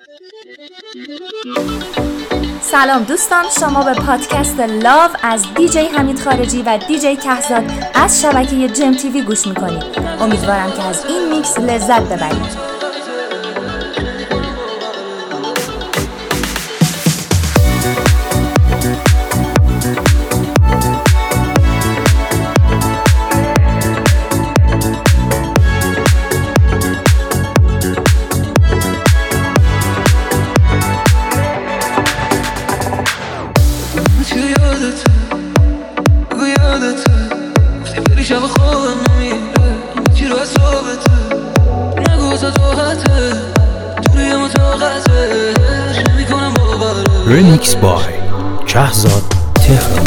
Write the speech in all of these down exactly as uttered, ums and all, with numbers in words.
سلام دوستان، شما به پادکست لاو از دیجی حمید خارجی و دیجی کهزاد از شبکه جم تیوی گوش میکنید. امیدوارم که از این میکس لذت ببرید. Remix by کهزاد تهران.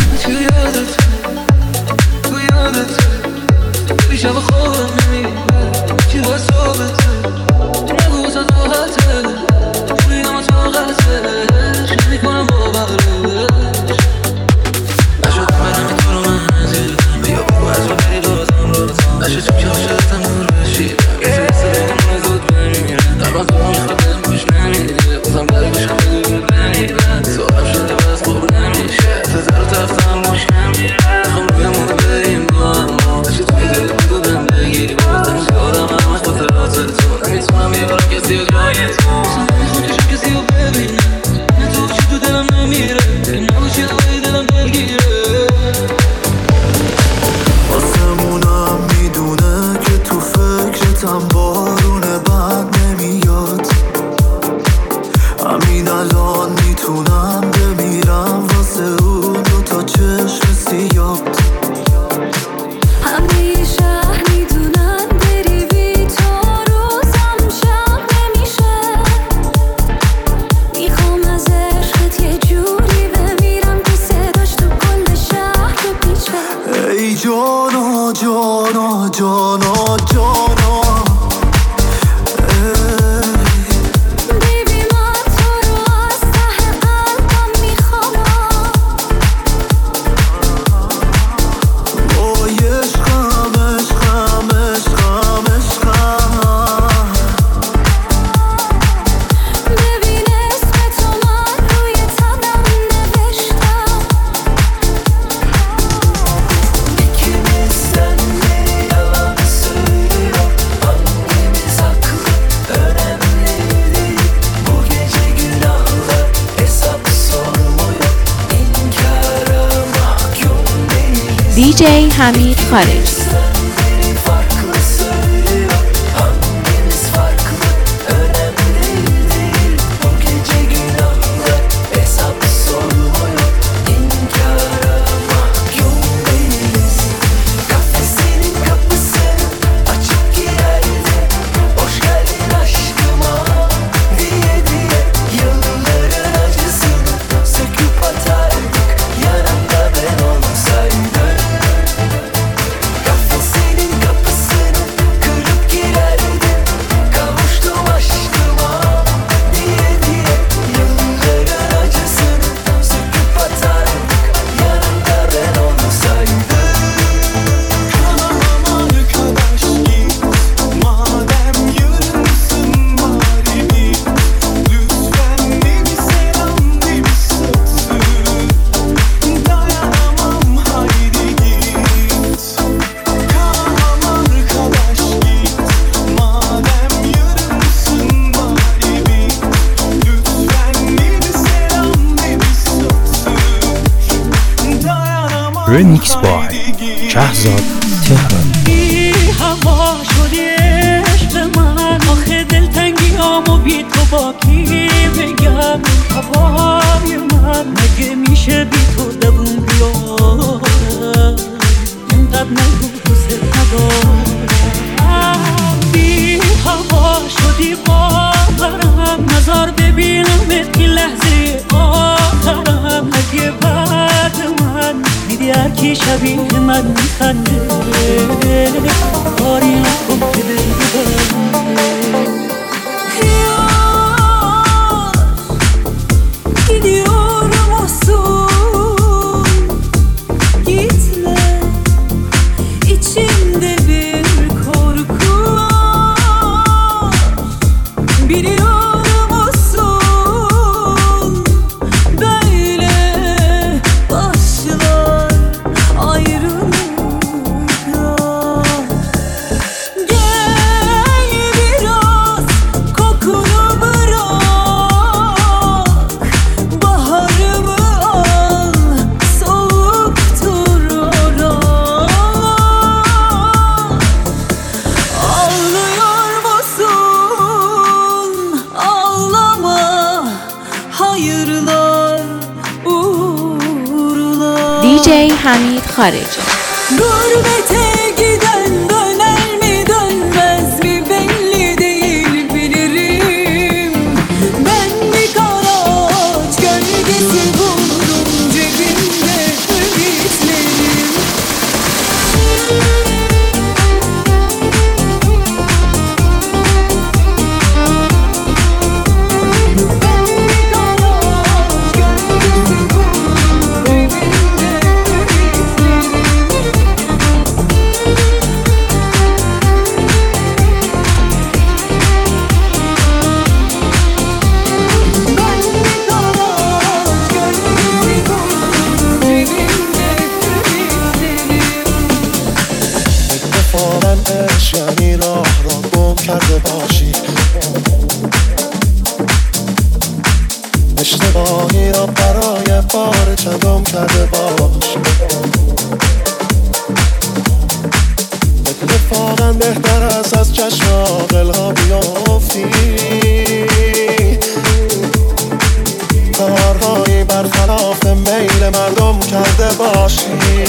دیجی حمید خارجی. Remix by کهزاد تهران. بی هوا شدی عشق من، آخه دلتنگیامو بی تو با کی بگم؟ هوای من مگه میشه بی تو دووم بیارم؟ اینقدر نگو دوست ندارم. بی هوا شدی باورم، نظر ببینمت این لحظه آخرم. اگه بعد من دیدی هر کی شبیه من میخنده، کاری نکن که دل ببنده. Gidiyorum olsun, gitme. İçimde bir korku var. Biliyorum olsun. hayırlar uğurlar. دی جی حمید خارجی. Gurbete giden döner mi dönmez mi belli değil bilirim. Ben bir kara ağaç gölgesi buldum cebimde ümitlerim. یعنی راه را گم کرده باشی، اشتباهی را برای بار چندم کرده باشی. اتفاقا بهتر است از چشم عاقل‌ها بیافتی، کارهایی برخلاف میل مردم کرده باشی.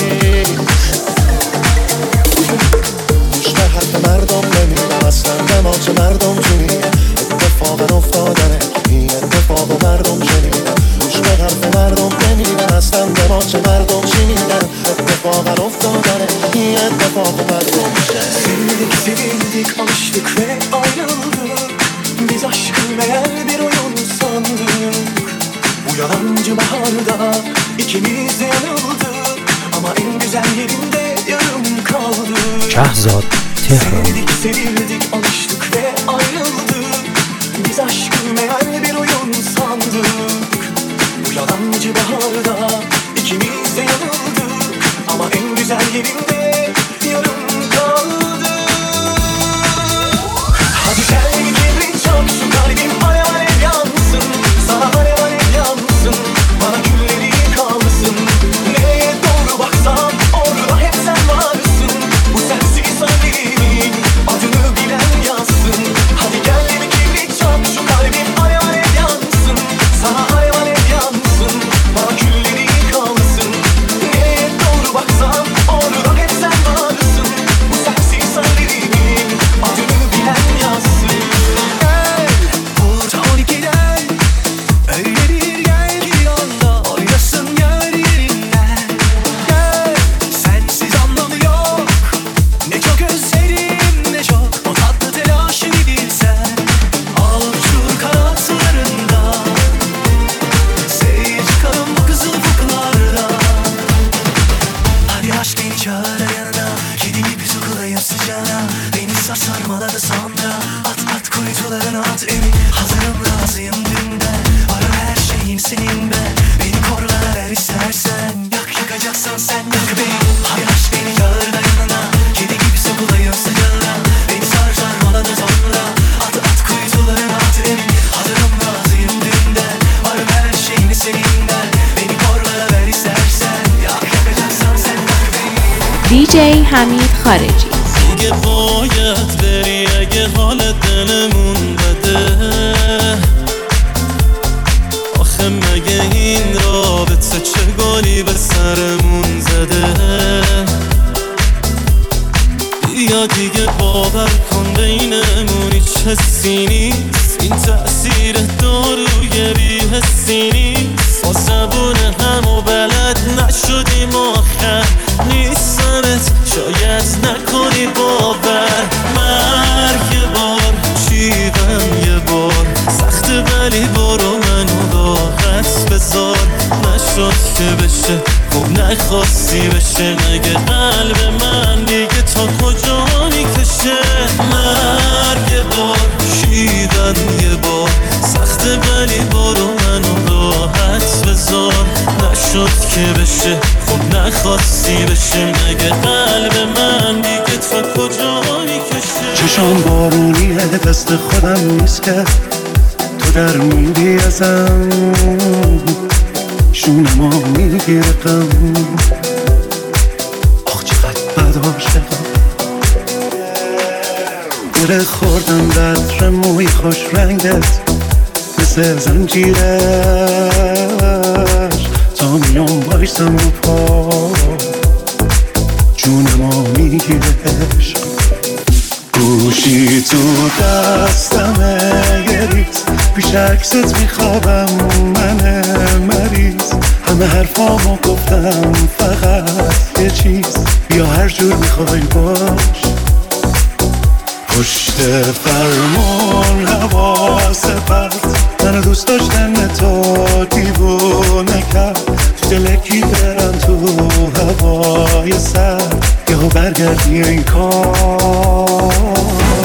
حرف مردم نمیدم اصلا دماغ مردم جونیه، اتفاقا افتادنه این اتفاق و مردم شنیدن. گوش به حرف مردم نمیدم اصلا دماغ مردم شنیدن، اتفاقا افتادنه این اتفاق و مردم شنیدن. Sevdik sevildik alıştık ve ayrıldık, biz aşkı meğer bir oyun sandık. Bu yalancı baharda ikimiz de yanıldık, ama en güzel yerinde yarım kaldık. Kahzad Tehran. Sevdik sevildik alıştık ve ayrıldık, biz aşkı meğer bir oyun sandık. Bu yalancı baharda ikimiz de yanıldık, ama en güzel yerinde yarım kaldık. Hadi gel bir kibrit çak, şu kalbim alev alev yansın. Sana alev alev yansın, bana külleri kalsın. Nereye doğru baksam orada hep sen varsın. Bu sensiz hallerin adını bilen yazsın. Hadi gel bir kibrit çak, şu kalbim alev alev yansın. Sana alev alev yansın, bana külleri kalsın. Nereye doğru baksam orada hep sen varsın. Bu sensiz hallerin adını bilen yazsın. Gel burada on ikiden, öyle bir gel ki anda oynasın yer yerinden. Gel sensiz anlamı yok, ne çok özledim ne çok o tatlı telaşı bilsen. Al uçur kanatlarında, seyir çıkalım bu kızıl ufuklarda. Hadi aşk beni çağır yanına, kedi gibi sokulayım sıcağına. Beni sarsarmaladı sonra, at at kuytularına at evi. Hazırım razıyım dünden, var her şeyim senin be. Beni korla ver istersen, yak yakacaksan sen yak beni. Hadi aşk beni çağır da yanına, kedi gibi sokulayım sıcağına. Beni sarsarmaladı sonra, at at kuytularına at evi. Hazırım razıyım dünden, var her şeyim seninden. Beni korla ver istersen, yak yakacaksan sen yak beni. دی جی حمید خارجی. دیگه باید بری اگه حال دلمون بده. آخه مگه این رابطه چه گلی به سرمون زده. بیا دیگه باور کن بینمون هیچ حسی نیست، این تأثیر داروی بی‌حسی نیست. با زبون هم و بلد نشدیم آخر نیستمت، شاید نکنی باور. مرگ یه بار شیوم یه بار سخت، ولی برو منو راحت بذار. نشد که بشه خب نخواستی بشه، مگه قلب من دیگه تا کجا میکشه. مرگ یه بار شیوم یه بار سخت، ولی برو منو راحت بذار. نشد که بشه خب نخواستی بشه، مگه قلب من دیگه تا کجا میکشه. چشام بارونیه دست خودم نیست که تو در میدی ازم، شونما میگیره غم. آخ چقدر بد عاشقم، گره خوردم در موی خوش رنگت، مثل مثل زنجیرش تا میام بایستم رو پا جونمو میگیرش گوشی تو دستمه یه ریز پیش عکست میخوابم من مریض همه حرفامو گفتم فقط یه چیز بیا هر جور میخوای باش پشت فرمون حواس پرت منو دوست داشتن تو دیوونه کرد تو دلکی برم تو هوای سر یهو برگردی این کار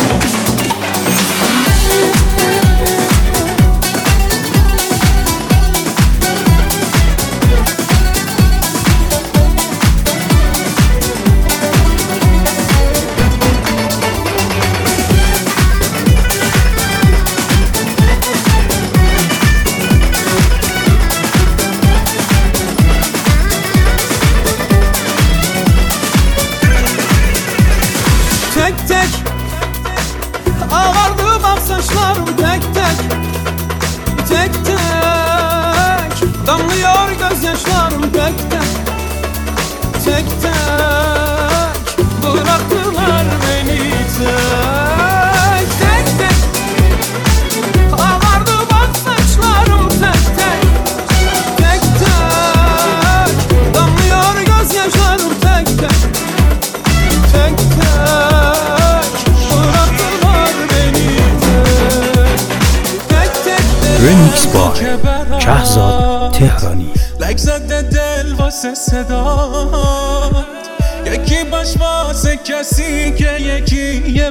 رمیکس بای کهزاد تهرانی لک زده دل واسه صدات یکی باش واسه کسی که یکی یه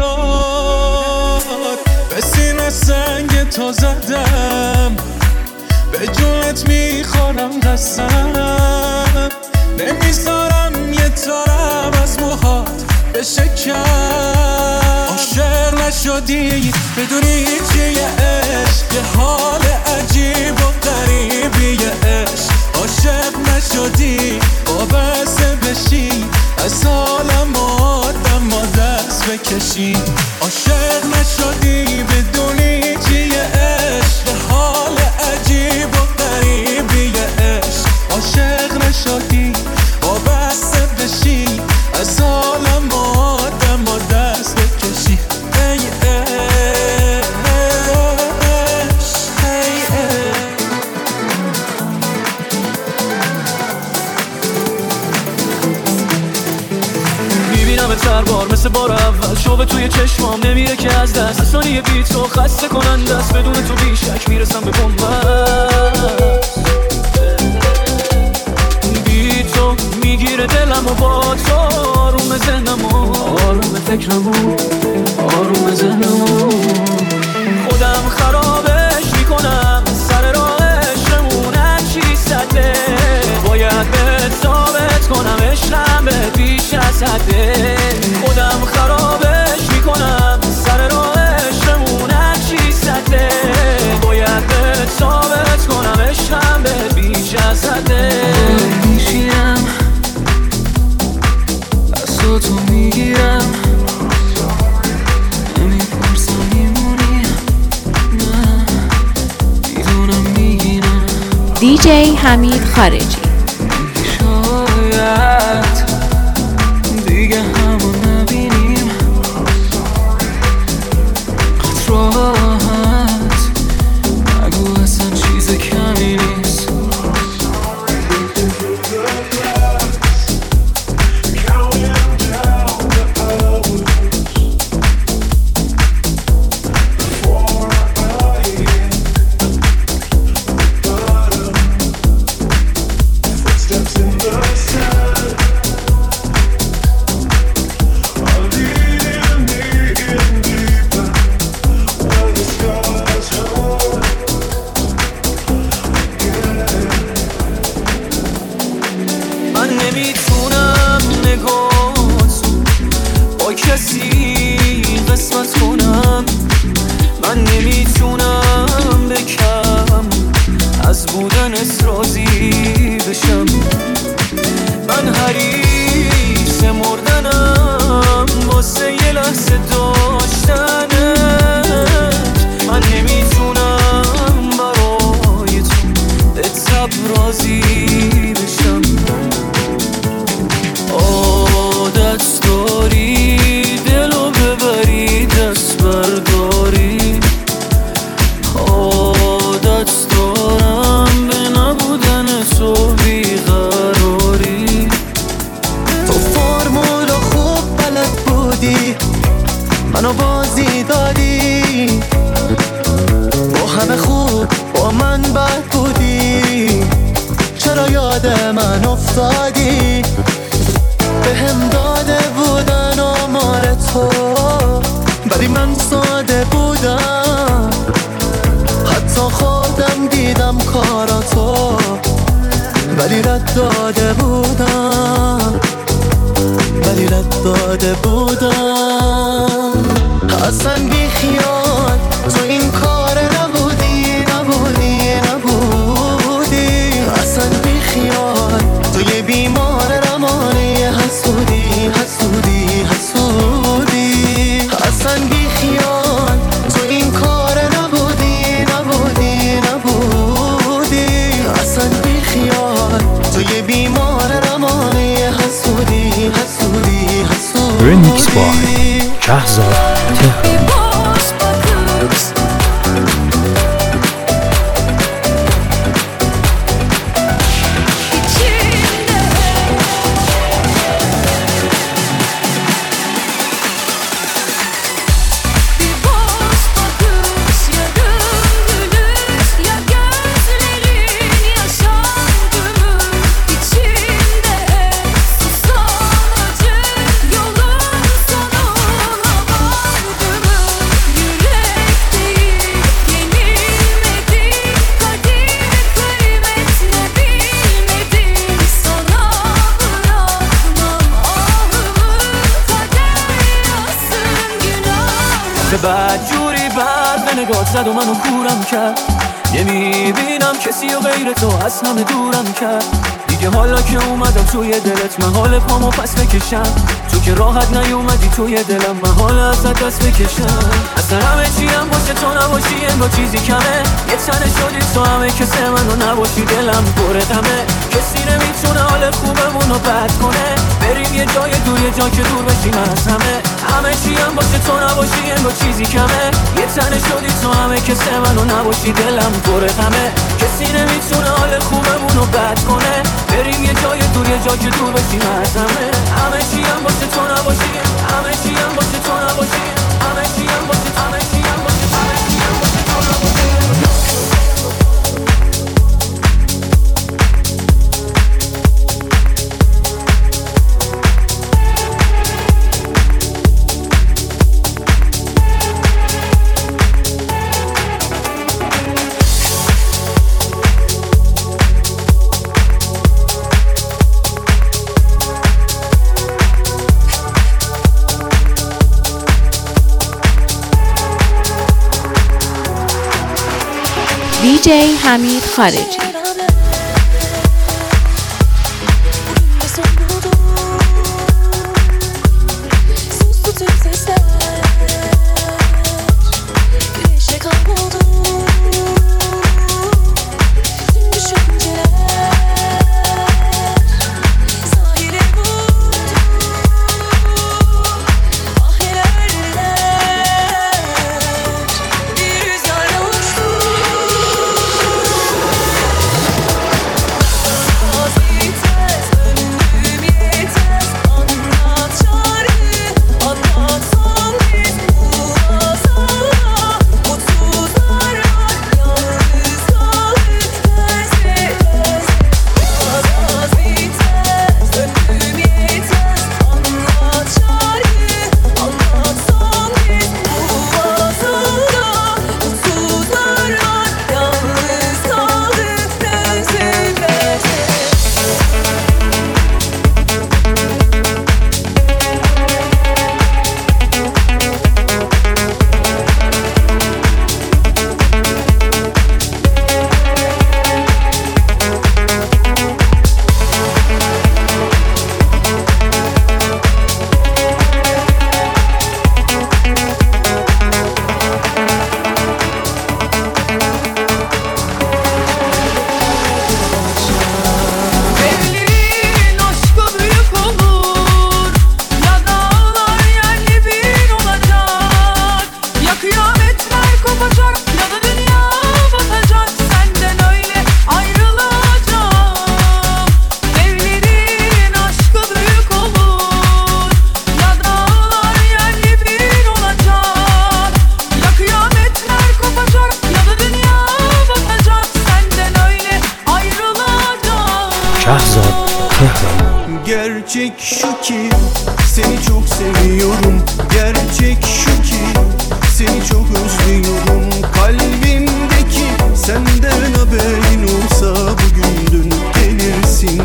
برات به سینه سنگ تو زدم به جونت میخورم قسم نمیذارم یه تارم از موهات بشه کم عاشق نشدی بدونی چیه عشق یه حال عجیب و غریبیه عشق عاشق نشدی وابسته بشی از حالم آدم ما دست بکشی عاشق نشدی بدونی چیه عشق یه حال عجیب و غریبیه عشق عاشق نشدی وابسته بشی از حالم آدم ما دست بکشی ای هر بار مثل بار اول شوق توی چشمام نمیره که از دست ثانیه بی تو خسته کننده است بدون تو بیشک میرسم به بنبست بی تو میگیره دلم و با تو آروم ذهنم و آروم فکرم و آروم ذهنم و خودم خرابش میکنم سر راهشمون هرچی سده باید به ثابت کنم عشقم به بیش از حده خودم خرابش میکنم سر راهشمون هرچی سده باید به ثابت کنم عشقم به بیش از حده میشینم از تو تو میگیرم نمیپرسم میمونی نه میدونم میگیرم دی جی حمید خارجی شاید دیگه همون نبینیم قطرات نگو اصلا چیز کمی نیست لحظه داشتنت من نمیتونم با من بد بودی، چرا یاد من افتادی؟ به هم داده بودن آمار تو، ولی من ساده بودم، حتی خودم دیدم کاراتو، ولی رد داده بودم، ولی رد داده بودم. اصلا بی خیال تو این کار نبودی، نبودی، نبودی. اصلا بی خیال تو یه بیمار روانی حسودی، حسودی، حسودی. اصلا بی خیال تو این کار نبودی، نبودی، نبودی. اصلا بی خیال تو یه بیمار روانی حسودی، حسودی، حسودی. رمیکس بای کهزاد تهرانی. بعد جوری بعد به نگاه زد و منو کورم کرد. نمیبینم کسی و غیر تو از همه دورم کرد. دیگه حالا که اومدم توی دلت من حال پامو پس بکشم. تو که راحت نیومدی توی دلم من حال ازت دست بکشم. اصلا همه چیم باشه تو نباشی انگار چیزی کمه. یه تنه شدی تو همه کسی منو نباشی دلم پر غمه. کسی نمیتونه حال خوبمونو بد کنه. بریم یه جای دور یه جا که دور بشیم از همه. همه چیم باشه تو نباشی انگار چیزی کمه. یه تنه شدی تو همه کسی منو نباشی دلم پر غمه. کسی نمیتونه حال خوبمونو بد کنه. بریم یه جای دور یه جا که دور بشیم از همه. همه چیم باشه تو نباشی، همه چیم باشه تو نباشی، همه چیم باشه، همه چیم باشه، همه چیم باشه تو نباشی. دیجی حمید خارجی. Gerçek şu ki seni çok seviyorum. Gerçek şu ki seni çok özlüyorum. Kalbimdeki senden haberin olsa bugün dönüp gelirsin.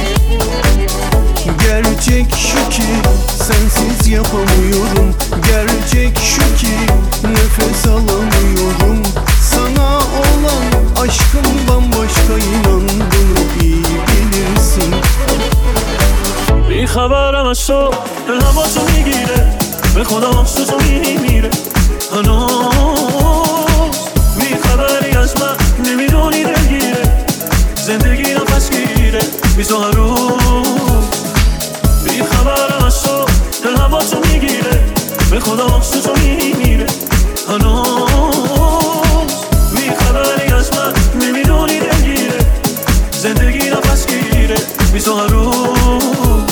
Gerçek şu ki sensiz yapamıyorum. Gerçek şu ki nefes alamıyorum. Sana olan aşkım bambaşka, inan bunu iyi bilirsin. بی خبرم از تو دلم با تو میگیره، به خدا مخصوص میمیره. هنوز بی خبری از من نمیدونی دلگیره، زندگی نفس گیره بی تو هر روز. بی خبرم از تو دلم با تو میگیره، به خدا مخصوص میمیره. هنوز بی خبری از من نمیدونی دلگیره، زندگی نفس گیره بی تو هر روز.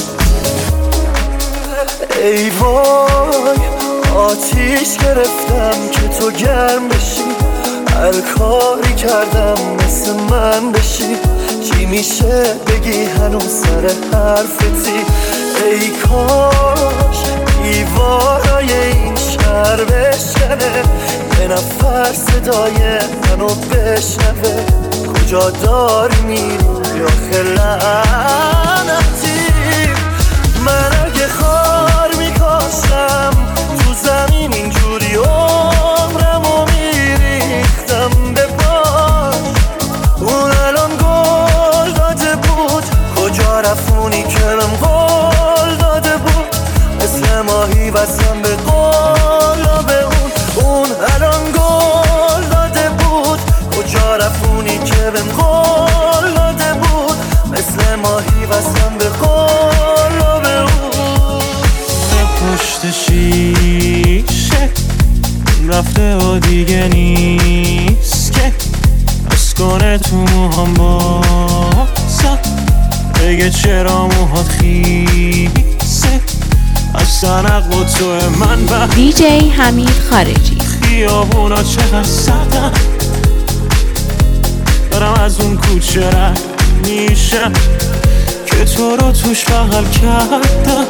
ای وای آتیش گرفتم که تو گرم بشی، هر کاری کردم مثل من بشی. چی میشه بگی هنوز سر حرفتی؟ ای کاش دیوارای این شهر بشکنه، یه نفر صدای منو بشنوه. کجا داری میری آخه لعنتی؟ من اگه خار میکاشم تو زمین اینجوری عمرمو میریختم به باش. اون الان گل داده بود، کجا رفونی که من قول داده بود؟ مثل ماهی وزم به قلاب اون. اون الان گل داده بود، کجا رفونی که من قول داده بود؟ مثل ماهی وزم به قلاب اون. پشت شیشه رفته و دیگه نیست که از کنه تو موهام بازم بگه چرا موهات خیسه. از سنق و تو من و دیجی حمید خارجی. خیابونا چقدر سردم، دارم از اون کوچه رد میشم که تو رو توش بغل کردم.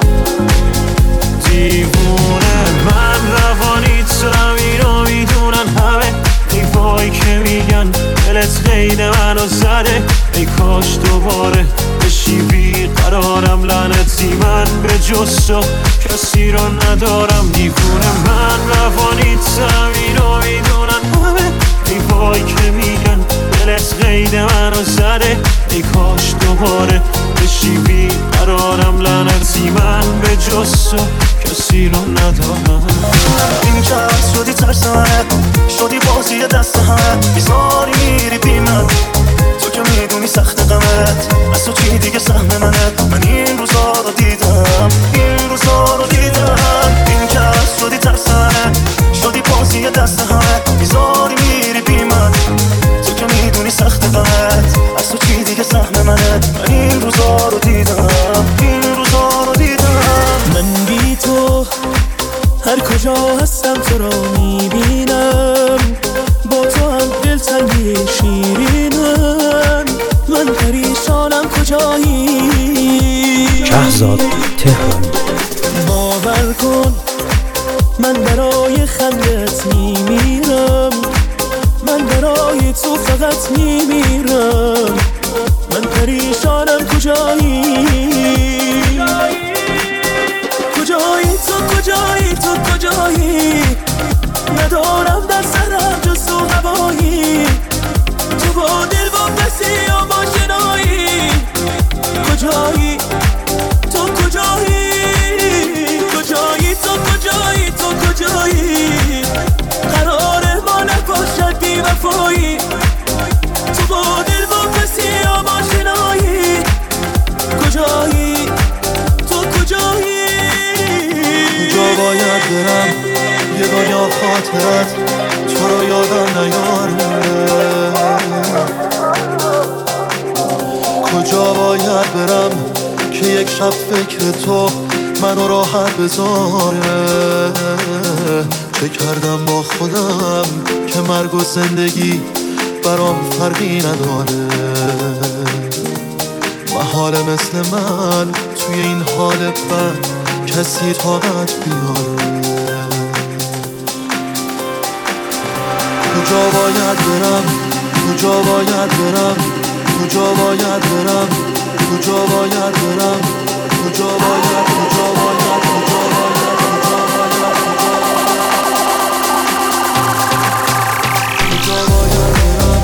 دیوونه من روانی ترم اینو میدونن همه. ای وای که میگن دلت قید منو زده، ای کاش دوباره بشی بیقرارم. لعنتی من به جز تو کسی رو ندارم. دیوونه من روانی ترم اینو میدونن همه. ای وای که میگن دلت قید منو زده، ای کاش دوباره بشی بیقرارم. لعنتی من به جز تو کسی رو ندارم. این که از شدی ترس منه، شدی بازی دست همه. بیزاری میری بی من، تو که میدونی سخت غمت از تو چی دیگه سهم منه. من این روزا رو دیدم، این روزا رو دیدم. این که از شدی ترس منه، شدی بازی دست همه. بیزاری میری بی من، تو که میدونی سخت غمت از تو چی دیگه سهم منه. من این روزا رو دیدم، این روزا رو دیدم. من بی تو هر کجا هستم تو رو میبینم، با تو هم دلتنگی شیرینم. من پریشانم کجایی؟ کهزاد تهرانی. باور کن من برای خندت میمیرم، من برای تو فقط میمیرم. من پریشانم کجایی؟ کجایی تو، کجایی تو، کجایی؟ ندارم در سرم جز تو هوایی. تو با دل واپسی یا با شنایی؟ کجایی تو، کجایی؟ کجایی تو، کجایی تو، کجایی؟ قراره ما نباشد بی وفایی. تو با دل واپسی یا با شنایی؟ کجایی تو، کجایی؟ کجا باید برم یه دنیا خاطرت تو رو یادم نیاره؟ کجا باید برم که یک شب فکر تو منو راحت بذاره؟ چه کردم با خودم که مرگ و زندگی برام فرقی نداره؟ محاله مثل من توی این حال بد کسی طاقت بیاره. کجا باید برم، کجا باید برم، کجا باید برم، کجا باید برم، کجا باید، کجا باید، کجا باید، کجا باید برم.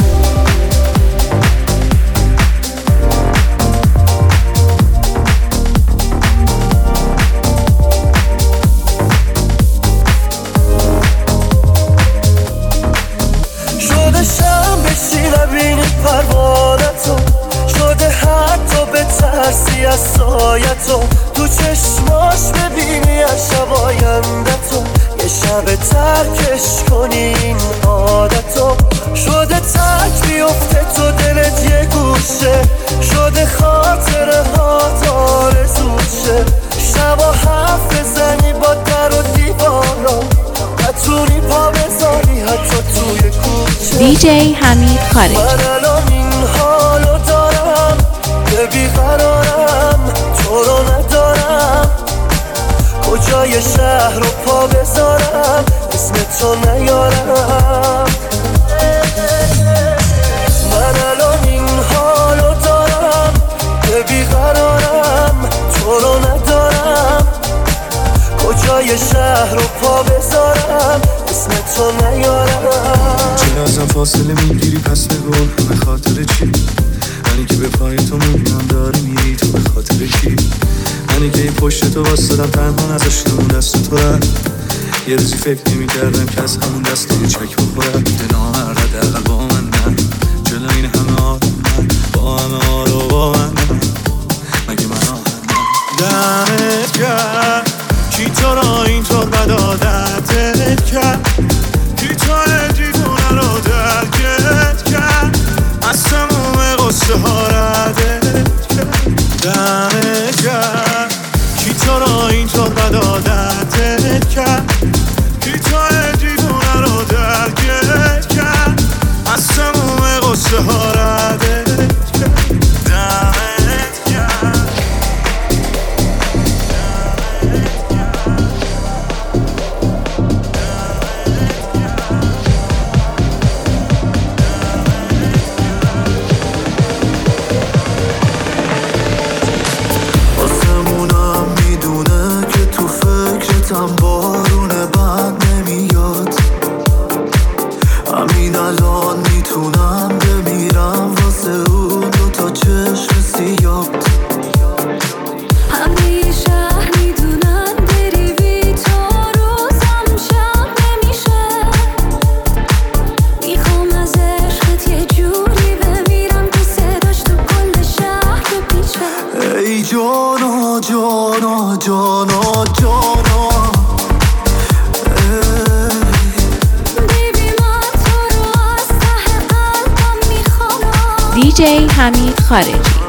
شده شم بشی نبینی پروانتو، شده حتی به ترسی از سایتو، تو چشماش ببینی از شب آیندتو، یه شب ترکش کنی این عادتو. شده ترک بیفته تو دلت یه گوشه، شده خاطره ها آرزوشه، شبا حرف بزنی با در و دیوارا، نتونی پا بذاری حتی توی کوچه. دیجی حمید خارجی. من الان این حالو دارم که بیقرارم، تو رو ندارم، کجای شهر رو پا بذارم اسم تو نیارم. من الان این حالو دارم که بیقرارم، تو رو ندارم، کجای شهر رو پا بذارم اسم تو نیارم. چه ازم فاصله میگیری پس بگو به خاطر چی؟ منی که به پای تو موندم داری میری تو به خاطر کی؟ منی که این پشت تو واسدم تنها نذاشتم اون دست تو رد، یه روزی فکر نمی کردم که از همون دست یه چک بخورم. ده نامرد حداقل با من نه، جلو این همه آدم من، با همه آرو با من نه، مگه من آهنم دمت کرد کی تو را اینطور بد عادتت کرد، کی تو دیوونه رو درکت کرد، از تموم قصه ها ردت کرد. دمت کرد کی تو را اینطور بد عادتت کرد، کی تو دیوونه رو درکت کرد، از تموم قصه ها ردت کرد. دمت کرد. آسمونم میدونه که تو فکرتم بارون بد نمیاد، همین الان میتونم بمیرم واسه اون دو تا چشم سیاه. همه شهر میدونن بری بی تو روزم شب نمیشه، میخوام از عشقت یه جوری بمیرم که صداش تو کل شهر بپیچه. ای جانا جانا جانا جانا، بیبی من تو رو از ته قلبم میخوام. دیجی حمید خارجی.